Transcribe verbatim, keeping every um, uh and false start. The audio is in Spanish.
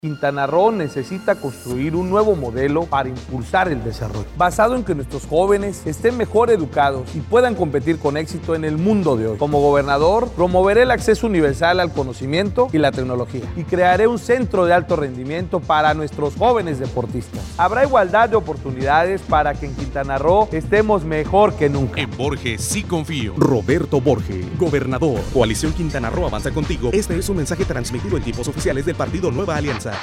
Quintana Roo necesita construir un nuevo modelo para impulsar el desarrollo, basado en que nuestros jóvenes estén mejor educados y puedan competir con éxito en el mundo de hoy. Como gobernador, promoveré el acceso universal al conocimiento y la tecnología y crearé un centro de alto rendimiento para nuestros jóvenes deportistas. Habrá igualdad de oportunidades para que en Quintana Roo estemos mejor que nunca. En Borges sí confío. Roberto Borges, gobernador. Coalición Quintana Roo avanza contigo. Este es un mensaje transmitido en tiempos oficiales del partido Nueva Alianza.